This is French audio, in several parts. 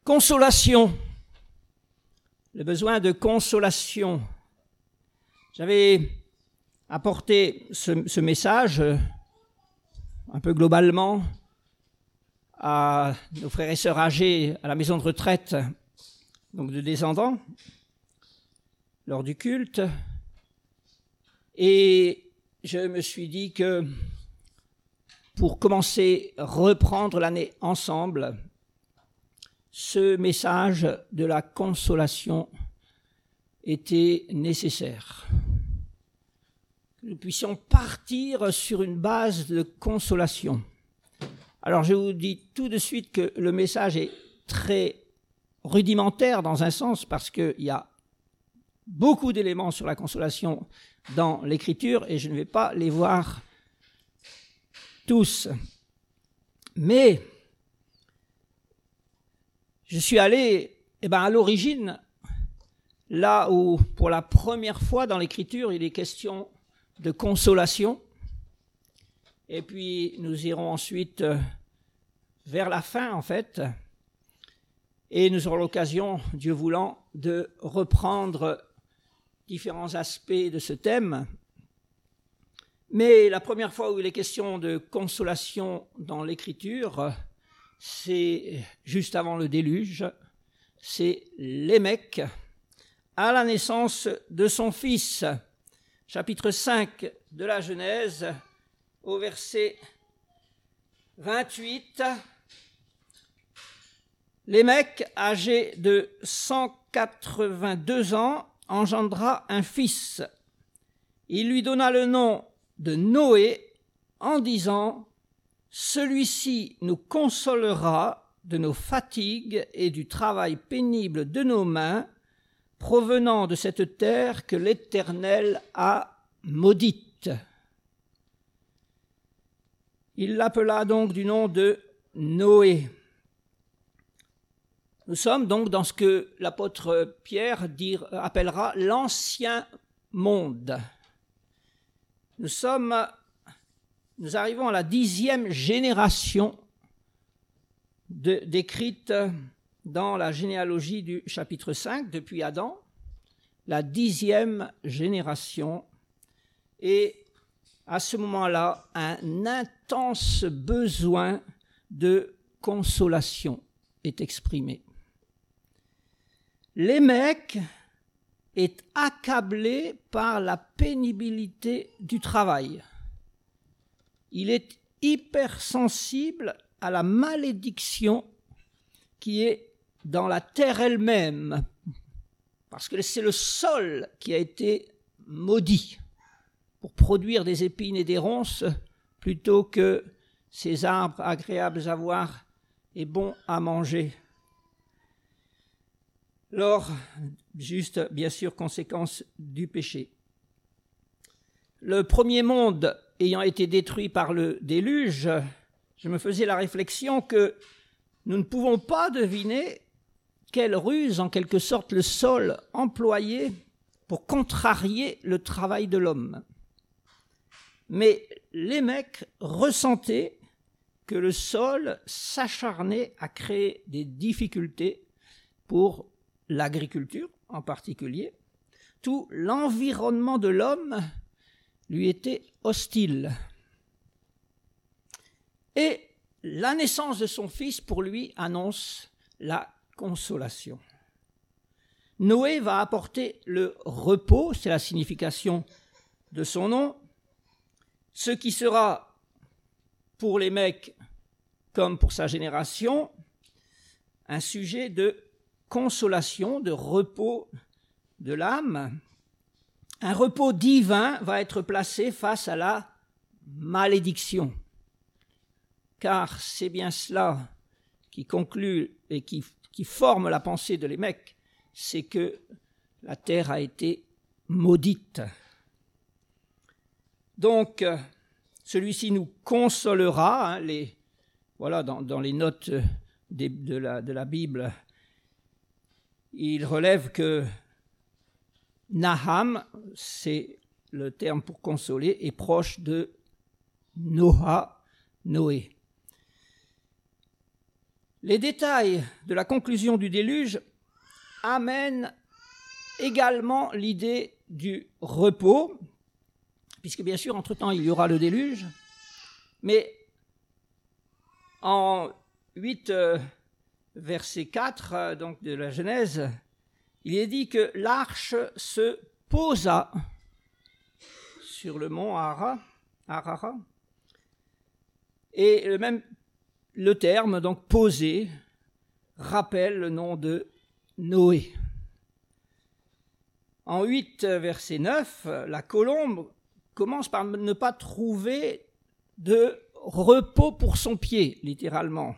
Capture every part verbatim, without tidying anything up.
Consolation, le besoin de consolation. J'avais apporté ce, ce message euh, un peu globalement à nos frères et sœurs âgés à la maison de retraite, donc de descendants, lors du culte. Et je me suis dit que pour commencer à reprendre l'année ensemble, ce message de la consolation était nécessaire. Que nous puissions partir sur une base de consolation. Alors je vous dis tout de suite que le message est très rudimentaire dans un sens parce qu'il y a beaucoup d'éléments sur la consolation dans l'Écriture et je ne vais pas les voir tous. Mais je suis allé eh ben, à l'origine, là où pour la première fois dans l'Écriture il est question de consolation. Et puis nous irons ensuite vers la fin en fait, et nous aurons l'occasion, Dieu voulant, de reprendre différents aspects de ce thème. Mais la première fois où il est question de consolation dans l'Écriture, c'est juste avant le déluge, c'est Lémec, à la naissance de son fils, chapitre cinq de la Genèse, au verset vingt-huit. Lémec, âgé de cent quatre-vingt-deux ans, engendra un fils. Il lui donna le nom de Noé en disant « Celui-ci nous consolera de nos fatigues et du travail pénible de nos mains, provenant de cette terre que l'Éternel a maudite. » Il l'appela donc du nom de Noé. Nous sommes donc dans ce que l'apôtre Pierre dire, appellera l'ancien monde. Nous sommes, nous arrivons à la dixième génération de, décrite dans la généalogie du chapitre cinq, depuis Adam, la dixième génération, et à ce moment-là, un intense besoin de consolation est exprimé. Lémec est accablé par la pénibilité du travail. Il est hypersensible à la malédiction qui est dans la terre elle-même, parce que c'est le sol qui a été maudit pour produire des épines et des ronces plutôt que ces arbres agréables à voir et bons à manger. Alors, juste, bien sûr, conséquence du péché. Le premier monde ayant été détruit par le déluge, je me faisais la réflexion que nous ne pouvons pas deviner quelle ruse, en quelque sorte, le sol employait pour contrarier le travail de l'homme. Mais Lémec ressentait que le sol s'acharnait à créer des difficultés pour l'agriculture en particulier. Tout l'environnement de l'homme lui était hostile. Et la naissance de son fils, pour lui, annonce la consolation. Noé va apporter le repos, c'est la signification de son nom, ce qui sera pour Lémec, comme pour sa génération, un sujet de consolation, de repos de l'âme. Un repos divin va être placé face à la malédiction. Car c'est bien cela qui conclut et qui, qui forme la pensée de Lémec, c'est que la terre a été maudite. Donc, celui-ci nous consolera. Hein, les, voilà, dans, dans les notes de, de, la, de la Bible, il relève que Naham, c'est le terme pour consoler, est proche de Noah, Noé. Les détails de la conclusion du déluge amènent également l'idée du repos, puisque bien sûr, entre-temps, il y aura le déluge, mais en huit, euh, verset quatre, euh, donc de la Genèse, il est dit que l'arche se posa sur le mont Ara, Arara, et le même le terme, donc posé, rappelle le nom de Noé. En huit, verset neuf, la colombe commence par ne pas trouver de repos pour son pied, littéralement.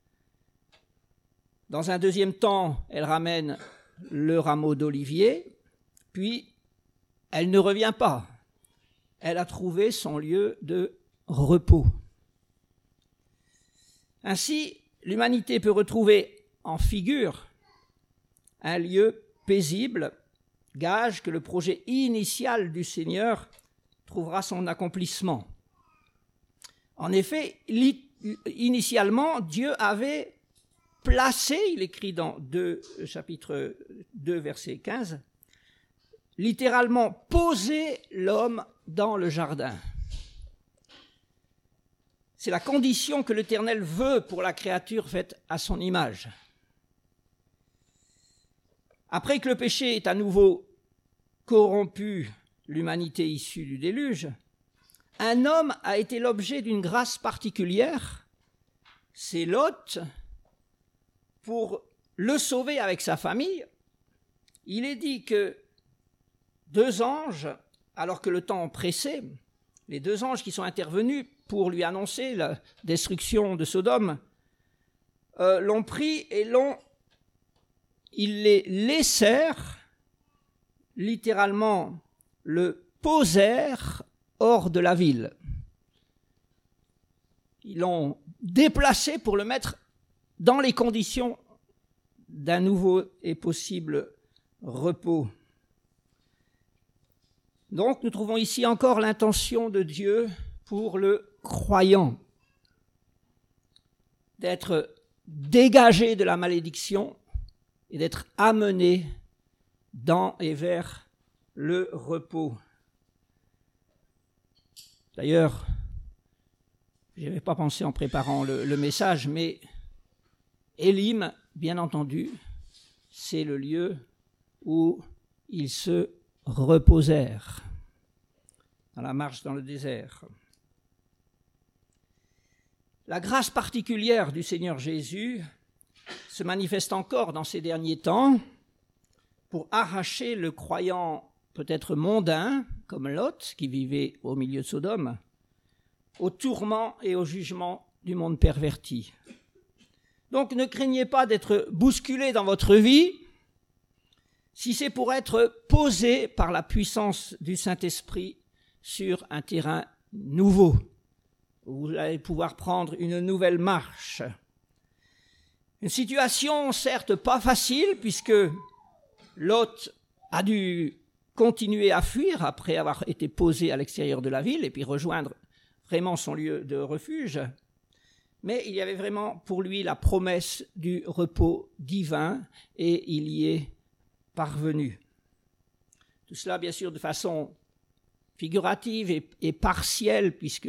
Dans un deuxième temps, elle ramène le rameau d'olivier, puis elle ne revient pas. Elle a trouvé son lieu de repos. Ainsi, l'humanité peut retrouver en figure un lieu paisible, gage que le projet initial du Seigneur trouvera son accomplissement. En effet, initialement, Dieu avait placé, il écrit dans deux, chapitre deux, verset quinze, littéralement posé l'homme dans le jardin. C'est la condition que l'Éternel veut pour la créature faite à son image. Après que le péché ait à nouveau corrompu l'humanité issue du déluge, un homme a été l'objet d'une grâce particulière, c'est Lot. Pour le sauver avec sa famille, il est dit que deux anges, alors que le temps pressait, les deux anges qui sont intervenus pour lui annoncer la destruction de Sodome, euh, l'ont pris et l'ont, ils les laissèrent, littéralement le posèrent hors de la ville. Ils l'ont déplacé pour le mettre dans les conditions d'un nouveau et possible repos. Donc nous trouvons ici encore l'intention de Dieu pour le croyant d'être dégagé de la malédiction et d'être amené dans et vers le repos. D'ailleurs, je n'avais pas pensé en préparant le, le message, mais Élim, bien entendu, c'est le lieu où ils se reposèrent, dans la marche dans le désert. La grâce particulière du Seigneur Jésus se manifeste encore dans ces derniers temps pour arracher le croyant peut-être mondain, comme Lot, qui vivait au milieu de Sodome, au tourment et au jugement du monde perverti. Donc ne craignez pas d'être bousculé dans votre vie, si c'est pour être posé par la puissance du Saint-Esprit sur un terrain nouveau, où vous allez pouvoir prendre une nouvelle marche. Une situation certes pas facile, puisque Lot a dû continuer à fuir après avoir été posé à l'extérieur de la ville et puis rejoindre vraiment son lieu de refuge. Mais il y avait vraiment pour lui la promesse du repos divin et il y est parvenu. Tout cela, bien sûr, de façon figurative et, et partielle, puisque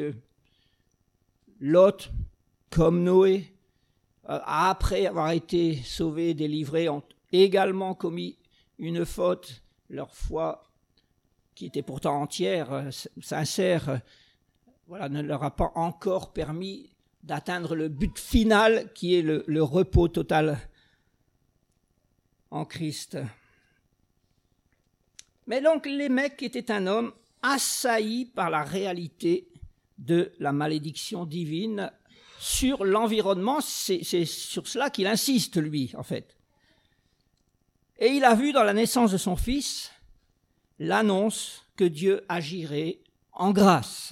Lot, comme Noé, euh, après avoir été sauvé, délivré, ont également commis une faute. Leur foi, qui était pourtant entière, euh, sincère, euh, voilà, ne leur a pas encore permis d'atteindre le but final qui est le, le repos total en Christ. Mais donc Lémec était un homme assailli par la réalité de la malédiction divine sur l'environnement. C'est, c'est sur cela qu'il insiste, lui, en fait. Et il a vu dans la naissance de son fils l'annonce que Dieu agirait en grâce.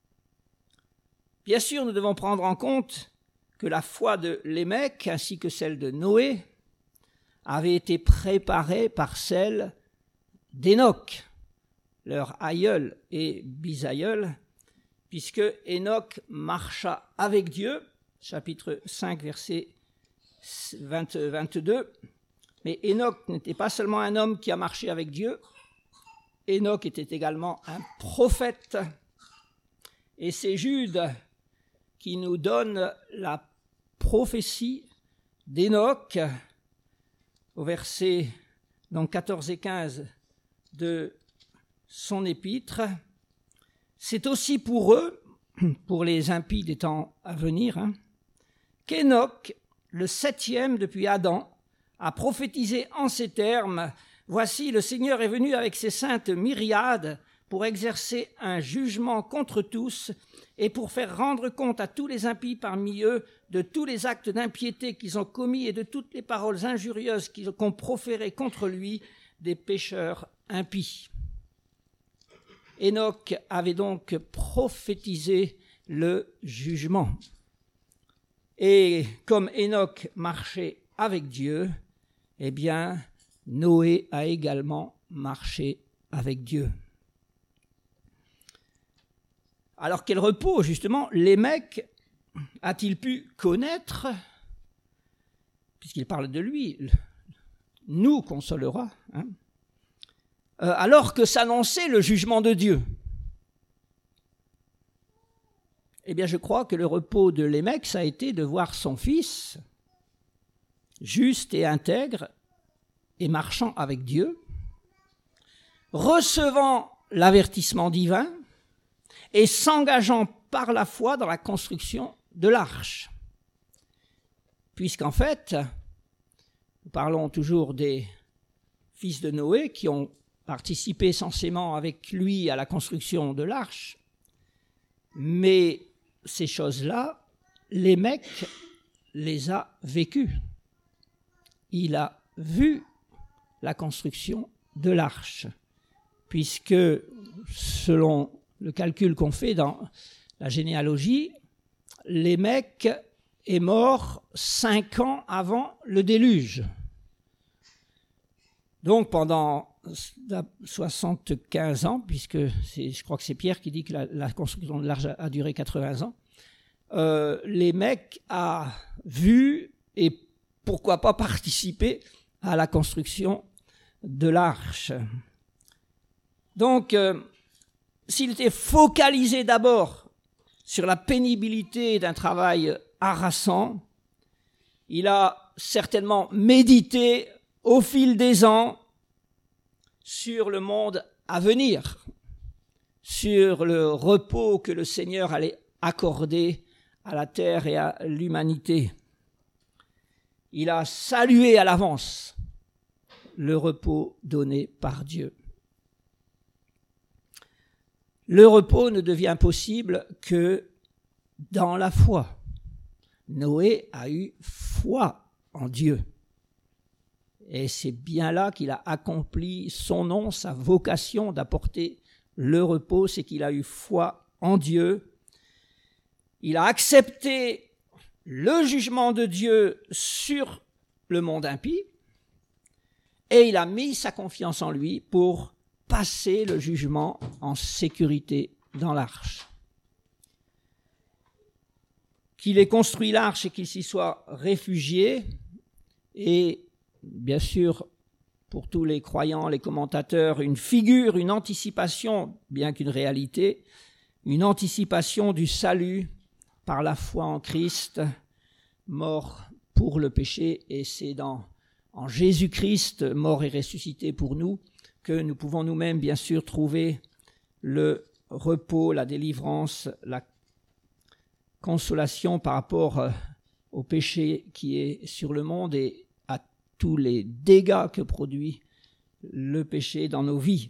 Bien sûr, nous devons prendre en compte que la foi de Lémec ainsi que celle de Noé avait été préparée par celle d'Hénoch, leur aïeul et bisaïeul, puisque Hénoch marcha avec Dieu, chapitre cinq, verset vingt, vingt-deux. Mais Enoch n'était pas seulement un homme qui a marché avec Dieu, Enoch était également un prophète. Et c'est Jude qui nous donne la prophétie d'Enoch au verset donc quatorze et quinze de son épître. C'est aussi pour eux, pour les impies des temps à venir, hein, qu'Enoch, le septième depuis Adam, a prophétisé en ces termes: « Voici, le Seigneur est venu avec ses saintes myriades pour exercer un jugement contre tous et pour faire rendre compte à tous les impies parmi eux de tous les actes d'impiété qu'ils ont commis et de toutes les paroles injurieuses qu'ils ont proférées contre lui, des pécheurs impies. » Enoch avait donc prophétisé le jugement. Et comme Enoch marchait avec Dieu, eh bien, Noé a également marché avec Dieu. Alors quel repos, justement, Lémec a-t-il pu connaître, puisqu'il parle de lui, nous consolera, hein, euh, alors que s'annonçait le jugement de Dieu? Eh bien, je crois que le repos de Lémec, ça a été de voir son fils, juste et intègre, et marchant avec Dieu, recevant l'avertissement divin et s'engageant par la foi dans la construction de l'arche. Puisqu'en fait, nous parlons toujours des fils de Noé qui ont participé censément avec lui à la construction de l'arche, mais ces choses-là, Lémec les a vécues. Il a vu la construction de l'arche, puisque selon le calcul qu'on fait dans la généalogie, Lémec est mort cinq ans avant le déluge. Donc pendant soixante-quinze ans, puisque c'est, je crois que c'est Pierre qui dit que la, la construction de l'arche a duré quatre-vingts ans, euh, Lémec a vu et pourquoi pas participé à la construction de l'arche. Donc, euh, s'il était focalisé d'abord sur la pénibilité d'un travail harassant, il a certainement médité au fil des ans sur le monde à venir, sur le repos que le Seigneur allait accorder à la terre et à l'humanité. Il a salué à l'avance le repos donné par Dieu. Le repos ne devient possible que dans la foi. Noé a eu foi en Dieu. Et c'est bien là qu'il a accompli son nom, sa vocation d'apporter le repos, c'est qu'il a eu foi en Dieu. Il a accepté le jugement de Dieu sur le monde impie et il a mis sa confiance en lui pour passer le jugement en sécurité dans l'arche. Qu'il ait construit l'arche et qu'il s'y soit réfugié, et bien sûr, pour tous les croyants, les commentateurs, une figure, une anticipation, bien qu'une réalité, une anticipation du salut par la foi en Christ, mort pour le péché, et c'est dans, en Jésus-Christ, mort et ressuscité pour nous, que nous pouvons nous-mêmes, bien sûr, trouver le repos, la délivrance, la consolation par rapport au péché qui est sur le monde et à tous les dégâts que produit le péché dans nos vies.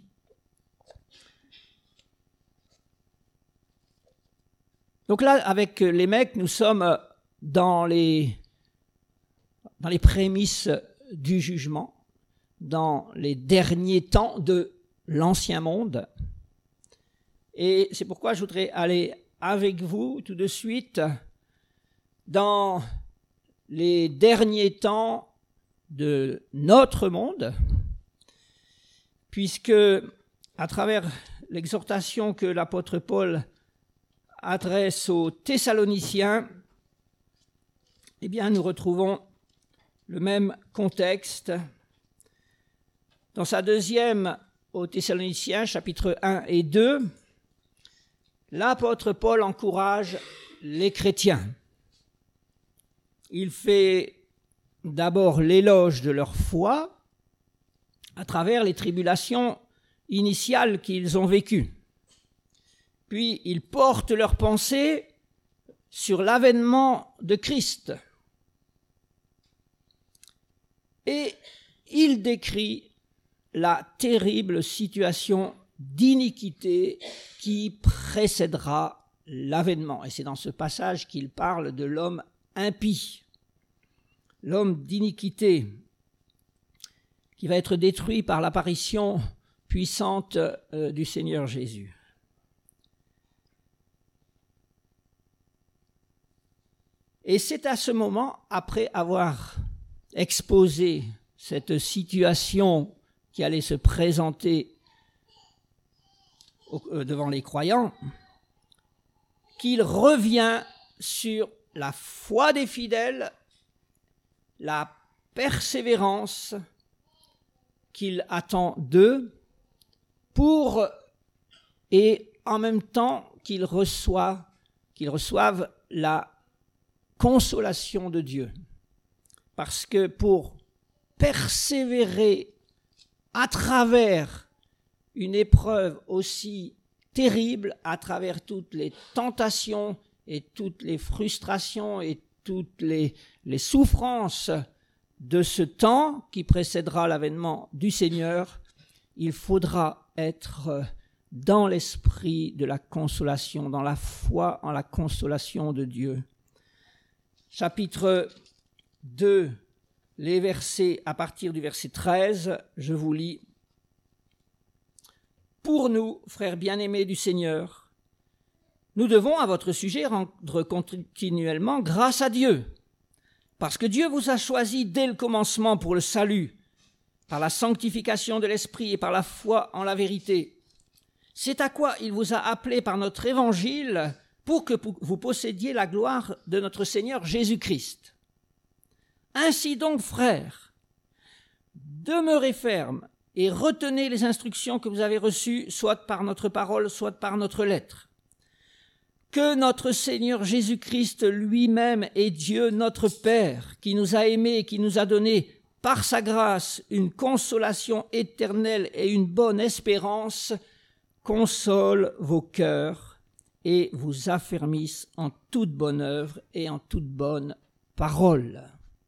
Donc là, avec Lémec, nous sommes dans les, dans les prémices du jugement, dans les derniers temps de l'ancien monde. Et c'est pourquoi je voudrais aller avec vous tout de suite dans les derniers temps de notre monde, puisque à travers l'exhortation que l'apôtre Paul adresse aux Thessaloniciens, eh bien nous retrouvons le même contexte. Dans sa deuxième aux Thessaloniciens, chapitre un et deux, l'apôtre Paul encourage les chrétiens. Il fait d'abord l'éloge de leur foi à travers les tribulations initiales qu'ils ont vécues. Puis il porte leur pensée sur l'avènement de Christ. Et il décrit la terrible situation d'iniquité qui précédera l'avènement. Et c'est dans ce passage qu'il parle de l'homme impie, l'homme d'iniquité, qui va être détruit par l'apparition puissante euh, du Seigneur Jésus. Et c'est à ce moment, après avoir exposé cette situation qui allait se présenter devant les croyants, qu'il revient sur la foi des fidèles, la persévérance qu'il attend d'eux, pour, et en même temps qu'ils reçoivent, qu'ils reçoivent la consolation de Dieu. Parce que pour persévérer à travers une épreuve aussi terrible, à travers toutes les tentations et toutes les frustrations et toutes les, les souffrances de ce temps qui précédera l'avènement du Seigneur, il faudra être dans l'esprit de la consolation, dans la foi en la consolation de Dieu. Chapitre deux, les versets à partir du verset treize, je vous lis. Pour nous, frères bien-aimés du Seigneur, nous devons à votre sujet rendre continuellement grâce à Dieu, parce que Dieu vous a choisi dès le commencement pour le salut, par la sanctification de l'Esprit et par la foi en la vérité. C'est à quoi il vous a appelé par notre évangile pour que vous possédiez la gloire de notre Seigneur Jésus-Christ. Ainsi donc, frères, demeurez fermes et retenez les instructions que vous avez reçues, soit par notre parole, soit par notre lettre. Que notre Seigneur Jésus-Christ lui-même est Dieu notre Père, qui nous a aimés et qui nous a donné par sa grâce une consolation éternelle et une bonne espérance, console vos cœurs et vous affermisse en toute bonne œuvre et en toute bonne parole.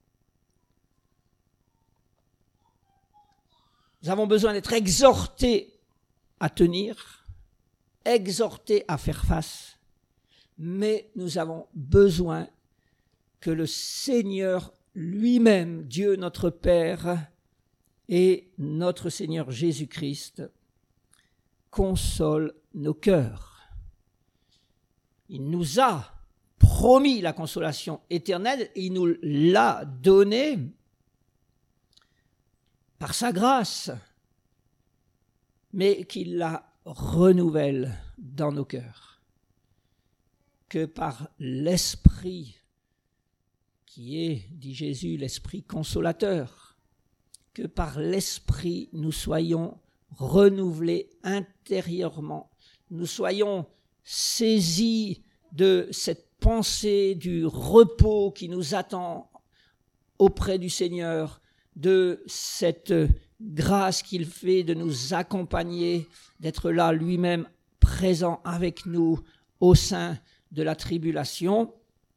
Nous avons besoin d'être exhortés à tenir, exhortés à faire face, mais nous avons besoin que le Seigneur lui-même, Dieu notre Père et notre Seigneur Jésus-Christ, console nos cœurs. Il nous a promis la consolation éternelle, il nous l'a donnée par sa grâce, mais qu'il la renouvelle dans nos cœurs. Que par l'Esprit, qui est, dit Jésus, l'Esprit consolateur, que par l'Esprit nous soyons renouvelés intérieurement, nous soyons saisis de cette pensée du repos qui nous attend auprès du Seigneur, de cette grâce qu'il fait de nous accompagner, d'être là lui-même présent avec nous au sein de la tribulation.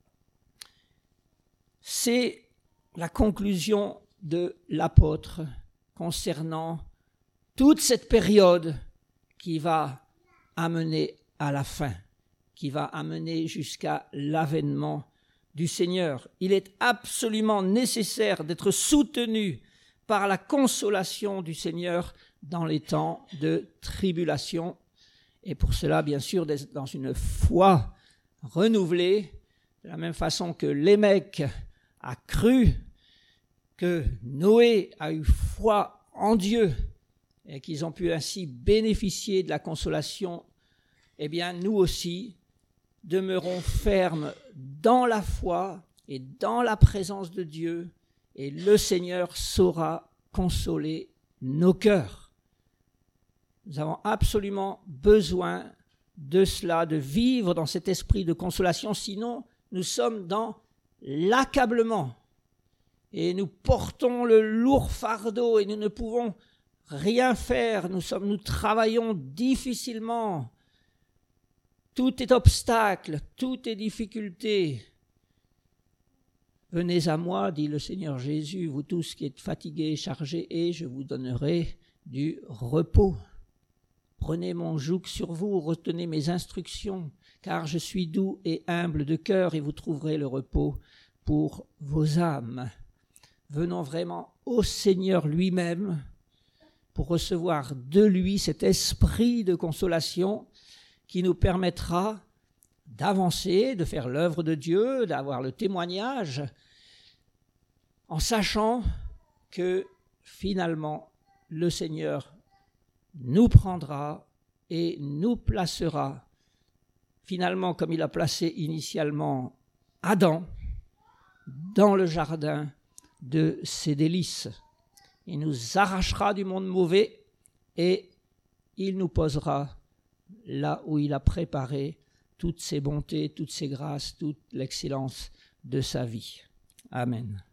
C'est la conclusion de l'apôtre concernant toute cette période qui va amener à la fin, qui va amener jusqu'à l'avènement du Seigneur. Il est absolument nécessaire d'être soutenu par la consolation du Seigneur dans les temps de tribulation. Et pour cela, bien sûr, d'être dans une foi renouvelée, de la même façon que Lémec a cru, que Noé a eu foi en Dieu, et qu'ils ont pu ainsi bénéficier de la consolation, eh bien, nous aussi, demeurons fermes dans la foi et dans la présence de Dieu et le Seigneur saura consoler nos cœurs. Nous avons absolument besoin de cela, de vivre dans cet esprit de consolation, sinon nous sommes dans l'accablement et nous portons le lourd fardeau et nous ne pouvons rien faire, nous, sommes, nous travaillons difficilement, tout est obstacle, tout est difficulté. Venez à moi, dit le Seigneur Jésus, vous tous qui êtes fatigués et chargés, et je vous donnerai du repos. Prenez mon joug sur vous, retenez mes instructions, car je suis doux et humble de cœur, et vous trouverez le repos pour vos âmes. Venons vraiment au Seigneur lui-même pour recevoir de lui cet esprit de consolation qui nous permettra d'avancer, de faire l'œuvre de Dieu, d'avoir le témoignage, en sachant que finalement le Seigneur nous prendra et nous placera, finalement comme il a placé initialement Adam, dans le jardin de ses délices. Il nous arrachera du monde mauvais et il nous posera là où il a préparé toutes ses bontés, toutes ses grâces, toute l'excellence de sa vie. Amen.